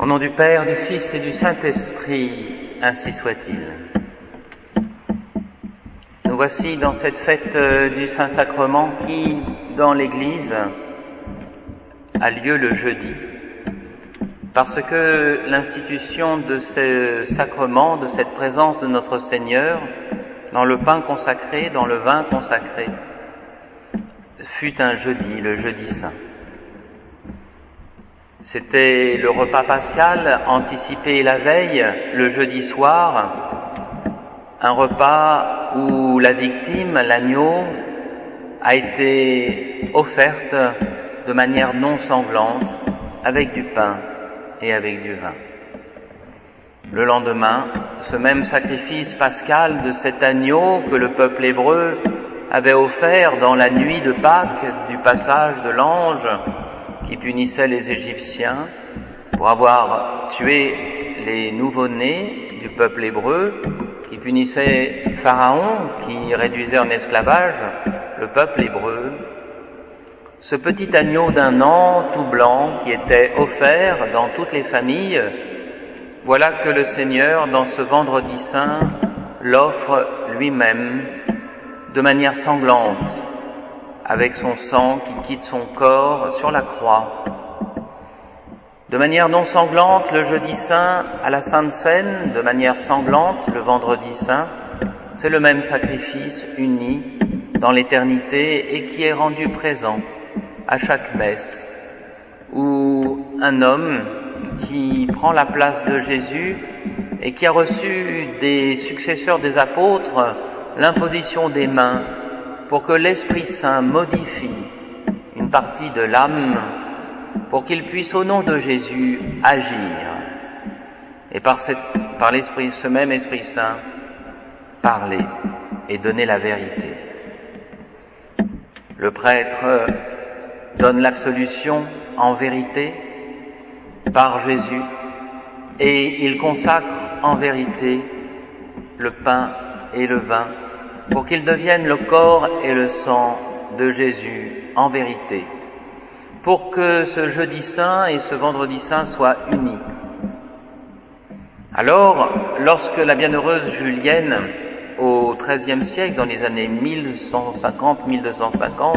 Au nom du Père, du Fils et du Saint-Esprit, ainsi soit-il. Nous voici dans cette fête du Saint-Sacrement qui, dans l'Église, a lieu le jeudi, parce que l'institution de ce sacrement, de cette présence de notre Seigneur, dans le pain consacré, dans le vin consacré, fut un jeudi, le jeudi saint. C'était le repas pascal anticipé la veille, le jeudi soir, un repas où la victime, l'agneau, a été offerte de manière non sanglante, avec du pain et avec du vin. Le lendemain, ce même sacrifice pascal de cet agneau que le peuple hébreu avait offert dans la nuit de Pâques, du passage de l'ange qui punissait les Égyptiens pour avoir tué les nouveau-nés du peuple hébreu, qui punissait Pharaon, qui réduisait en esclavage le peuple hébreu. Ce petit agneau d'un an tout blanc qui était offert dans toutes les familles, voilà que le Seigneur, dans ce vendredi saint, l'offre lui-même de manière sanglante, avec son sang qui quitte son corps sur la croix. De manière non sanglante, le jeudi saint à la Sainte Seine, de manière sanglante, le vendredi saint, c'est le même sacrifice uni dans l'éternité et qui est rendu présent à chaque messe, où un homme qui prend la place de Jésus et qui a reçu des successeurs des apôtres l'imposition des mains pour que l'Esprit Saint modifie une partie de l'âme pour qu'il puisse au nom de Jésus agir et par l'Esprit, ce même Esprit Saint, parler et donner la vérité. Le prêtre donne l'absolution en vérité par Jésus et il consacre en vérité le pain et le vin pour qu'ils deviennent le corps et le sang de Jésus en vérité, pour que ce jeudi saint et ce vendredi saint soient unis. Alors, lorsque la bienheureuse Julienne, au XIIIe siècle, dans les années 1150-1250,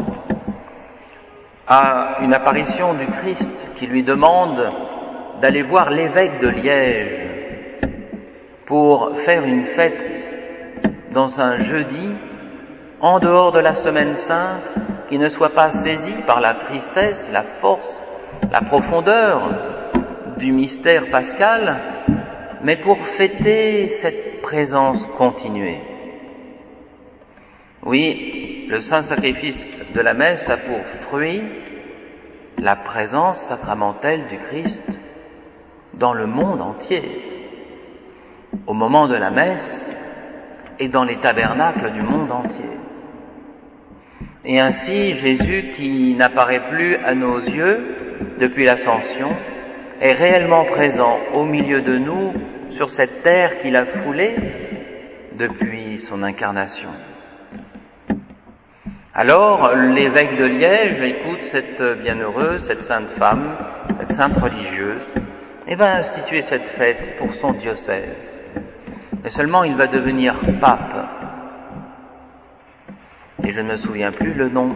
a une apparition du Christ qui lui demande d'aller voir l'évêque de Liège pour faire une fête dans un jeudi, en dehors de la semaine sainte, qui ne soit pas saisi par la tristesse, la force, la profondeur du mystère pascal, mais pour fêter cette présence continuée. Oui, le saint sacrifice de la messe a pour fruit la présence sacramentelle du Christ dans le monde entier. Au moment de la messe, et dans les tabernacles du monde entier. Et ainsi, Jésus, qui n'apparaît plus à nos yeux depuis l'Ascension, est réellement présent au milieu de nous sur cette terre qu'il a foulée depuis son incarnation. Alors, l'évêque de Liège écoute cette bienheureuse, cette sainte femme, cette sainte religieuse, et va instituer cette fête pour son diocèse. Mais seulement il va devenir pape. Et je ne me souviens plus le nom.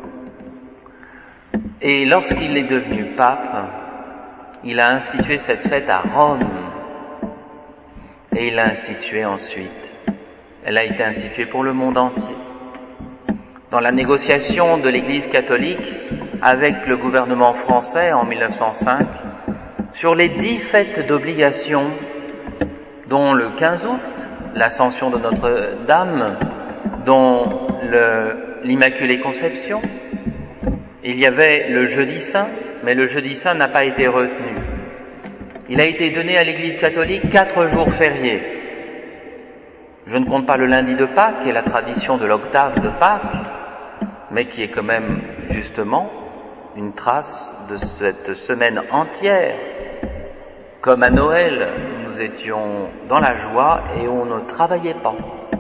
Et lorsqu'il est devenu pape, il a institué cette fête à Rome. Et il l'a instituée ensuite. Elle a été instituée pour le monde entier. Dans la négociation de l'Église catholique avec le gouvernement français en 1905, sur les 10 fêtes d'obligation, dont le 15 août, l'Ascension de Notre-Dame, dont l'Immaculée Conception, il y avait le jeudi saint, mais le jeudi saint n'a pas été retenu. Il a été donné à l'Église catholique 4 jours fériés. Je ne compte pas le lundi de Pâques, qui est la tradition de l'octave de Pâques, mais qui est quand même justement une trace de cette semaine entière. Comme à Noël, nous étions dans la joie et on ne travaillait pas.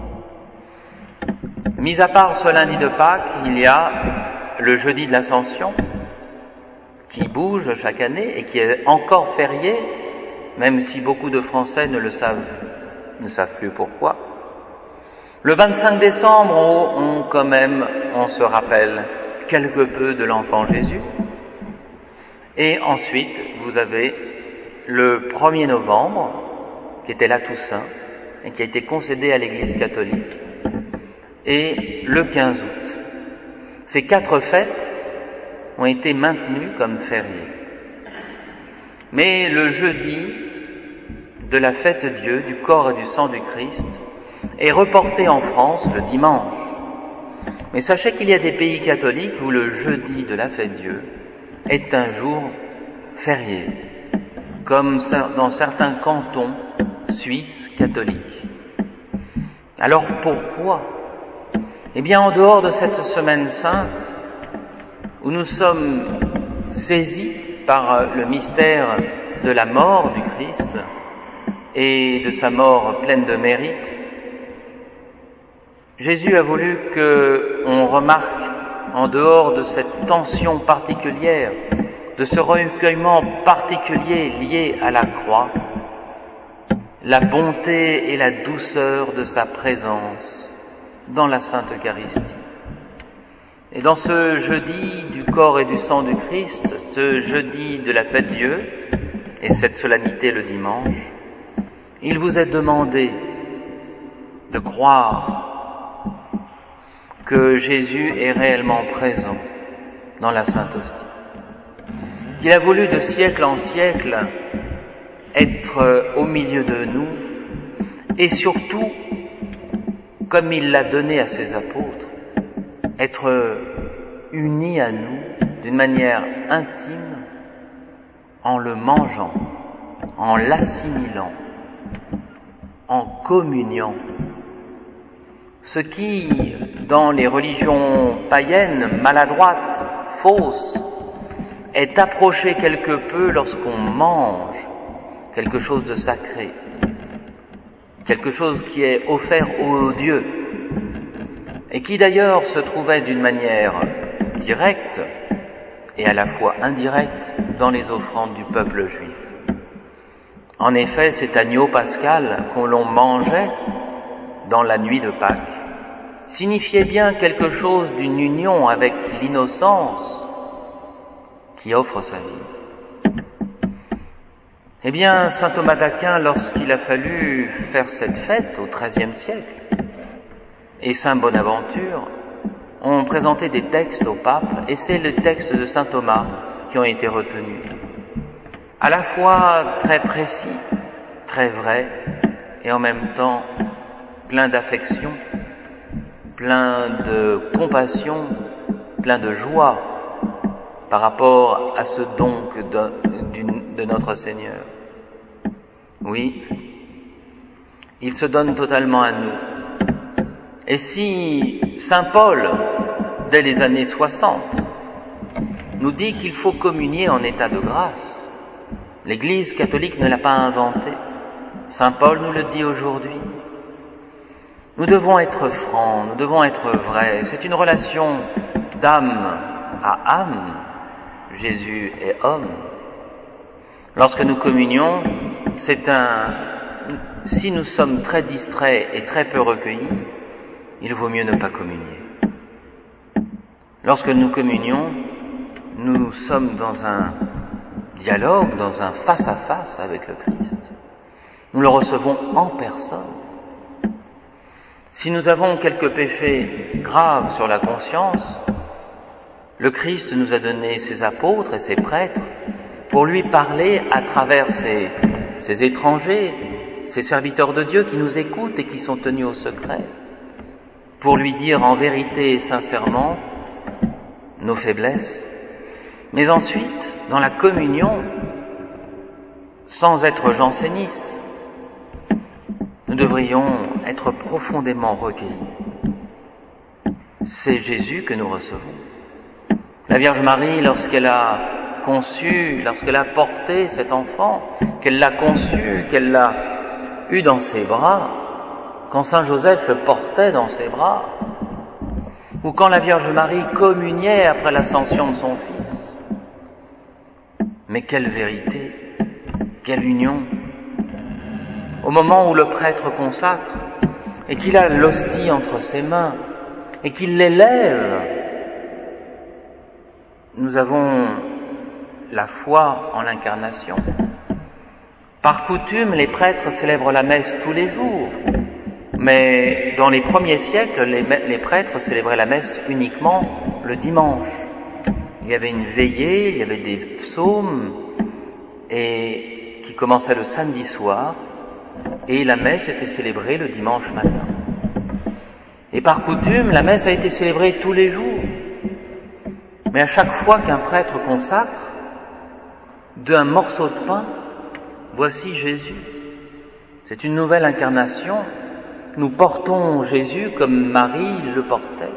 Mis à part ce lundi de Pâques, il y a le jeudi de l'Ascension, qui bouge chaque année et qui est encore férié même si beaucoup de Français ne savent plus pourquoi. Le 25 décembre, on se rappelle quelque peu de l'enfant Jésus. Et ensuite, vous avez le 1er novembre, qui était la Toussaint, et qui a été concédé à l'Église catholique, et le 15 août. Ces 4 fêtes ont été maintenues comme fériées. Mais le jeudi de la fête Dieu, du corps et du sang du Christ, est reporté en France le dimanche. Mais sachez qu'il y a des pays catholiques où le jeudi de la fête Dieu est un jour férié, comme dans certains cantons suisses catholiques. Alors pourquoi ? Eh bien, en dehors de cette semaine sainte, où nous sommes saisis par le mystère de la mort du Christ et de sa mort pleine de mérite, Jésus a voulu qu'on remarque, en dehors de cette tension particulière, de ce recueillement particulier lié à la croix, la bonté et la douceur de sa présence dans la Sainte Eucharistie. Et dans ce jeudi du corps et du sang du Christ, ce jeudi de la fête Dieu, et cette solennité le dimanche, il vous est demandé de croire que Jésus est réellement présent dans la Sainte Hostie, qu'il a voulu de siècle en siècle être au milieu de nous, et surtout, comme il l'a donné à ses apôtres, être uni à nous d'une manière intime, en le mangeant, en l'assimilant, en communiant. Ce qui, dans les religions païennes, maladroites, fausses, est approché quelque peu lorsqu'on mange quelque chose de sacré, quelque chose qui est offert au Dieu, et qui d'ailleurs se trouvait d'une manière directe et à la fois indirecte dans les offrandes du peuple juif. En effet, cet agneau pascal qu'on l'on mangeait dans la nuit de Pâques signifiait bien quelque chose d'une union avec l'innocence qui offre sa vie. Eh bien, saint Thomas d'Aquin, lorsqu'il a fallu faire cette fête au XIIIe siècle, et saint Bonaventure ont présenté des textes au pape, et c'est les textes de saint Thomas qui ont été retenus. À la fois très précis, très vrais, et en même temps plein d'affection, plein de compassion, plein de joie par rapport à ce don de notre Seigneur. Oui, il se donne totalement à nous. Et si saint Paul, dès les années 60, nous dit qu'il faut communier en état de grâce, l'Église catholique ne l'a pas inventé, saint Paul nous le dit aujourd'hui. Nous devons être francs, nous devons être vrais, c'est une relation d'âme à âme, Jésus est homme. Lorsque nous communions, si nous sommes très distraits et très peu recueillis, il vaut mieux ne pas communier. Lorsque nous communions, nous sommes dans un dialogue, dans un face-à-face avec le Christ. Nous le recevons en personne. Si nous avons quelques péchés graves sur la conscience, le Christ nous a donné ses apôtres et ses prêtres pour lui parler à travers ces étrangers, ces serviteurs de Dieu qui nous écoutent et qui sont tenus au secret, pour lui dire en vérité et sincèrement nos faiblesses. Mais ensuite, dans la communion, sans être jansénistes, nous devrions être profondément recueillis. C'est Jésus que nous recevons. La Vierge Marie, lorsqu'elle a porté cet enfant, qu'elle l'a conçu, qu'elle l'a eu dans ses bras, quand Saint Joseph le portait dans ses bras, ou quand la Vierge Marie communiait après l'ascension de son Fils. Mais quelle vérité, quelle union, au moment où le prêtre consacre, et qu'il a l'hostie entre ses mains, et qu'il l'élève, nous avons la foi en l'incarnation. Par coutume, les prêtres célèbrent la messe tous les jours, mais dans les premiers siècles, les prêtres célébraient la messe uniquement le dimanche. Il y avait une veillée, il y avait des psaumes, et qui commençaient le samedi soir, et la messe était célébrée le dimanche matin. Et par coutume, la messe a été célébrée tous les jours. Mais à chaque fois qu'un prêtre consacre, d'un morceau de pain, voici Jésus. C'est une nouvelle incarnation. Nous portons Jésus comme Marie le portait.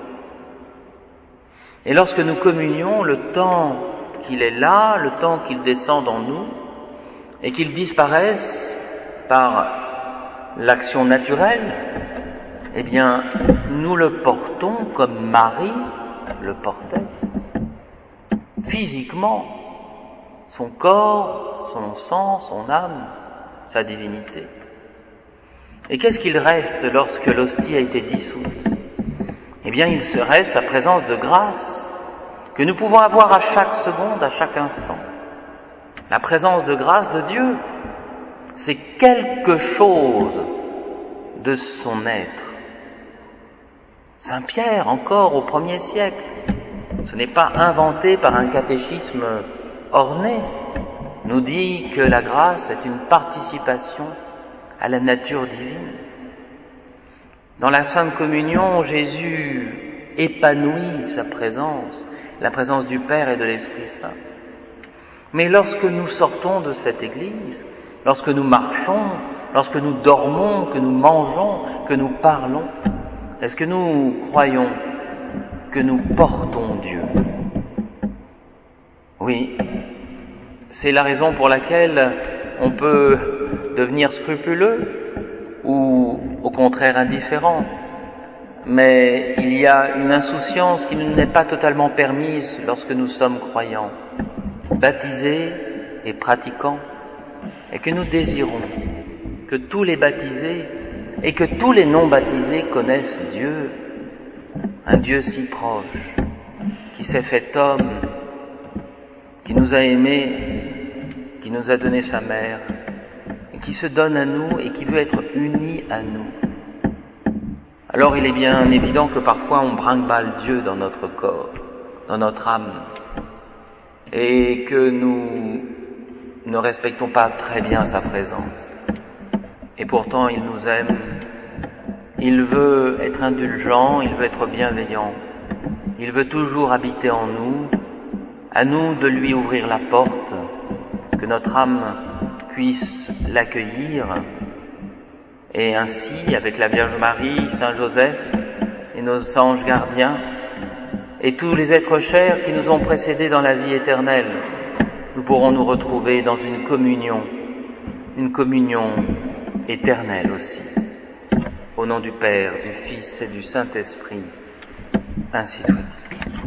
Et lorsque nous communions, le temps qu'il est là, le temps qu'il descend en nous, et qu'il disparaisse par l'action naturelle, eh bien, nous le portons comme Marie le portait. Physiquement, son corps, son sang, son âme, sa divinité. Et qu'est-ce qu'il reste lorsque l'hostie a été dissoute? Eh bien, il se reste sa présence de grâce que nous pouvons avoir à chaque seconde, à chaque instant. La présence de grâce de Dieu, c'est quelque chose de son être. Saint Pierre, encore au 1er siècle, ce n'est pas inventé par un catéchisme orné, nous dit que la grâce est une participation à la nature divine. Dans la Sainte Communion, Jésus épanouit sa présence, la présence du Père et de l'Esprit Saint. Mais lorsque nous sortons de cette Église, lorsque nous marchons, lorsque nous dormons, que nous mangeons, que nous parlons, est-ce que nous croyons que nous portons Dieu? Oui, c'est la raison pour laquelle on peut devenir scrupuleux ou au contraire indifférent. Mais il y a une insouciance qui ne n'est pas totalement permise lorsque nous sommes croyants, baptisés et pratiquants, et que nous désirons que tous les baptisés et que tous les non-baptisés connaissent Dieu, un Dieu si proche, qui s'est fait homme, qui nous a aimés, qui nous a donné sa mère, et qui se donne à nous et qui veut être uni à nous. Alors il est bien évident que parfois on brinque-balle Dieu dans notre corps, dans notre âme, et que nous ne respectons pas très bien sa présence. Et pourtant il nous aime, il veut être indulgent, il veut être bienveillant, il veut toujours habiter en nous, à nous de lui ouvrir la porte, que notre âme puisse l'accueillir, et ainsi, avec la Vierge Marie, Saint Joseph et nos anges gardiens, et tous les êtres chers qui nous ont précédés dans la vie éternelle, nous pourrons nous retrouver dans une communion éternelle aussi. Au nom du Père, du Fils et du Saint-Esprit, ainsi soit-il.